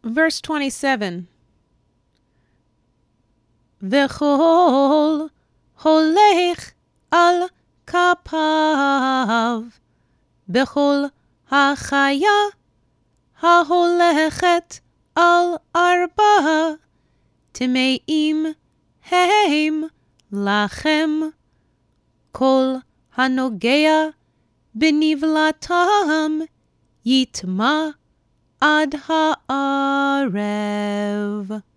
Verse 27. וכל הולך על כפיו, בכל החיה ההולכת על ארבע, טמאים הם לכם. כל הנוגע בנבלתם יטמא עד הערב.